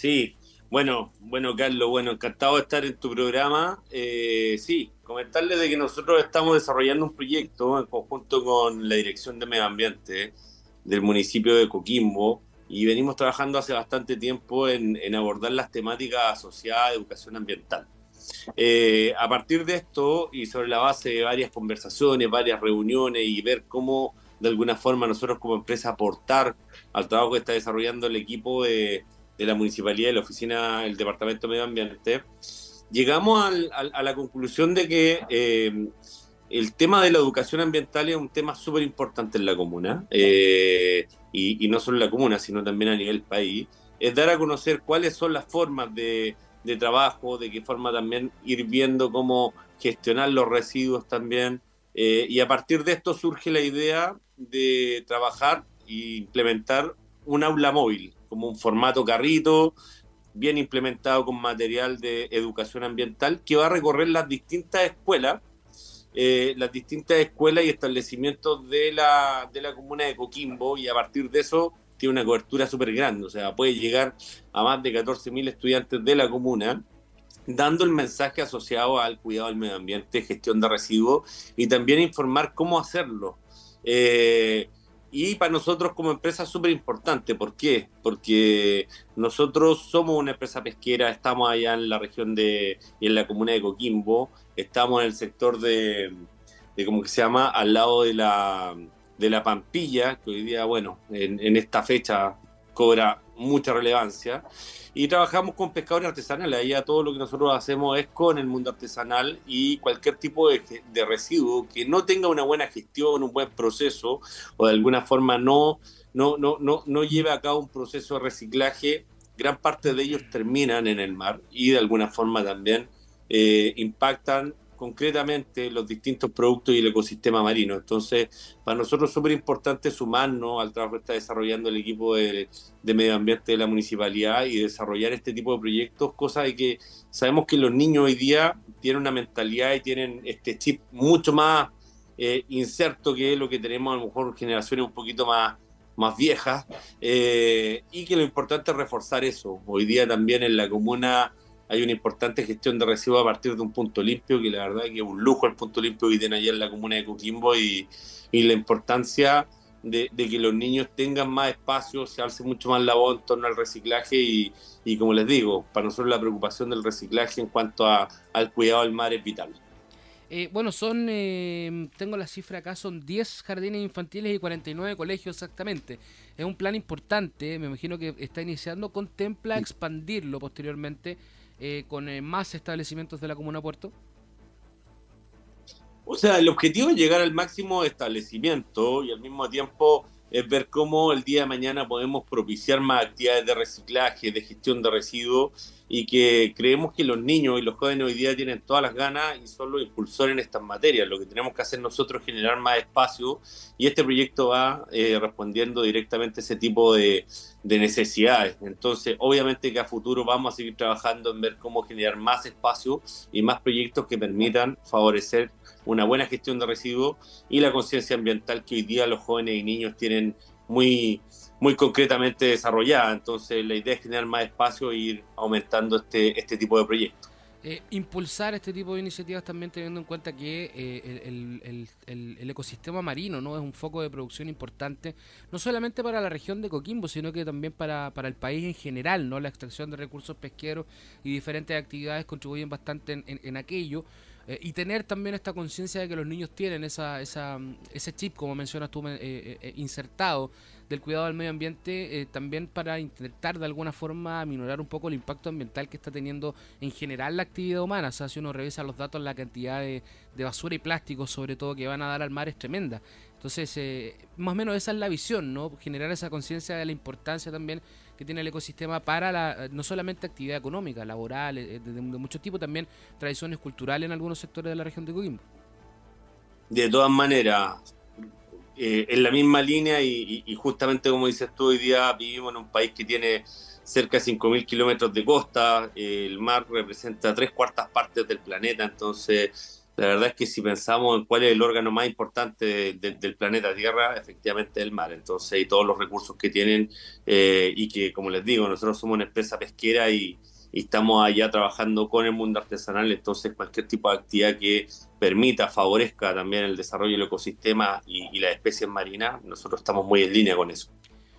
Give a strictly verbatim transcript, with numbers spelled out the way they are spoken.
Sí, bueno, bueno, Carlos, bueno, encantado de estar en tu programa. Eh, sí, comentarles de que nosotros estamos desarrollando un proyecto en conjunto con la Dirección de Medio Ambiente del municipio de Coquimbo y venimos trabajando hace bastante tiempo en, en abordar las temáticas asociadas a educación ambiental. Eh, a partir de esto y sobre la base de varias conversaciones, varias reuniones y ver cómo de alguna forma nosotros como empresa aportar al trabajo que está desarrollando el equipo de, de la municipalidad y la oficina del Departamento de Medio Ambiente, llegamos al, al, a la conclusión de que eh, el tema de la educación ambiental es un tema súper importante en la comuna, eh, y, y no solo en la comuna, sino también a nivel país, es dar a conocer cuáles son las formas de, de trabajo, de qué forma también ir viendo cómo gestionar los residuos también, eh, y a partir de esto surge la idea de trabajar e implementar un aula móvil, como un formato carrito, bien implementado con material de educación ambiental, que va a recorrer las distintas escuelas, eh, las distintas escuelas y establecimientos de la, de la comuna de Coquimbo, y a partir de eso tiene una cobertura súper grande, o sea, puede llegar a más de catorce mil estudiantes de la comuna, dando el mensaje asociado al cuidado del medio ambiente, gestión de residuos y también informar cómo hacerlo. Eh, y para nosotros como empresa es súper importante. ¿Por qué? Porque nosotros somos una empresa pesquera, estamos allá en la región de, en la comuna de Coquimbo, estamos en el sector de, de ¿cómo que se llama? Al lado de la, de la Pampilla, que hoy día, bueno, en, en esta fecha cobra mucha relevancia. Y trabajamos con pescadores artesanales. Allá todo lo que nosotros hacemos es con el mundo artesanal, y cualquier tipo de, de residuo que no tenga una buena gestión, un buen proceso, o de alguna forma no, no, no, no, no lleve a cabo un proceso de reciclaje, gran parte de ellos terminan en el mar y de alguna forma también eh, impactan concretamente los distintos productos y el ecosistema marino. Entonces, para nosotros es súper importante sumarnos al trabajo que está desarrollando el equipo de, de medio ambiente de la municipalidad y desarrollar este tipo de proyectos, cosa de que sabemos que los niños hoy día tienen una mentalidad y tienen este chip mucho más eh, inserto que lo que tenemos a lo mejor generaciones un poquito más, más viejas, eh, y que lo importante es reforzar eso. Hoy día también en la comuna hay una importante gestión de residuos a partir de un punto limpio, que la verdad que es un lujo el punto limpio que tiene allá en la comuna de Coquimbo, y, y la importancia de, de, que los niños tengan más espacio, se hace mucho más la voz en torno al reciclaje, y, y como les digo, para nosotros la preocupación del reciclaje en cuanto a, al cuidado del mar es vital. Eh, bueno, son, eh, tengo la cifra acá, son diez jardines infantiles y cuarenta y nueve colegios exactamente. Es un plan importante, me imagino que está iniciando, contempla expandirlo posteriormente eh, con eh, más establecimientos de la comuna de Puerto. O sea, el objetivo es llegar al máximo de establecimiento, y al mismo tiempo es ver cómo el día de mañana podemos propiciar más actividades de reciclaje, de gestión de residuos, y que creemos que los niños y los jóvenes hoy día tienen todas las ganas y son los impulsores en estas materias. Lo que tenemos que hacer nosotros es generar más espacio, y este proyecto va eh, respondiendo directamente a ese tipo de, de necesidades. Entonces, obviamente que a futuro vamos a seguir trabajando en ver cómo generar más espacio y más proyectos que permitan favorecer una buena gestión de residuos y la conciencia ambiental que hoy día los jóvenes y niños tienen muy, muy concretamente desarrollada. Entonces la idea es generar más espacio e ir aumentando este, este tipo de proyectos. Eh, impulsar este tipo de iniciativas también teniendo en cuenta que eh, el, el, el, el, ecosistema marino no es un foco de producción importante, no solamente para la región de Coquimbo, sino que también para, para el país en general, ¿no? La extracción de recursos pesqueros y diferentes actividades contribuyen bastante en, en, en aquello. Eh, y tener también esta conciencia de que los niños tienen esa, esa, ese chip, como mencionas tú, eh, eh, insertado del cuidado del medio ambiente, eh, también para intentar de alguna forma minorar un poco el impacto ambiental que está teniendo en general la actividad humana. O sea, si uno revisa los datos, la cantidad de, de basura y plásticos, sobre todo, que van a dar al mar es tremenda. Entonces, eh, más o menos esa es la visión, ¿no? Generar esa conciencia de la importancia también que tiene el ecosistema para la, no solamente actividad económica, laboral, de, de, de muchos tipos, también tradiciones culturales en algunos sectores de la región de Coquimbo. De todas maneras, eh, en la misma línea, y, y, justamente como dices tú, hoy día vivimos en un país que tiene cerca de cinco mil kilómetros de costa, eh, el mar representa tres cuartas partes del planeta. Entonces La verdad es que si pensamos en cuál es el órgano más importante de- de- del planeta Tierra, efectivamente es el mar. Entonces, y todos los recursos que tienen, eh, y que, como les digo, nosotros somos una empresa pesquera y, y estamos allá trabajando con el mundo artesanal. Entonces, cualquier tipo de actividad que permita, favorezca también el desarrollo del ecosistema y, y las especies marinas, nosotros estamos muy en línea con eso.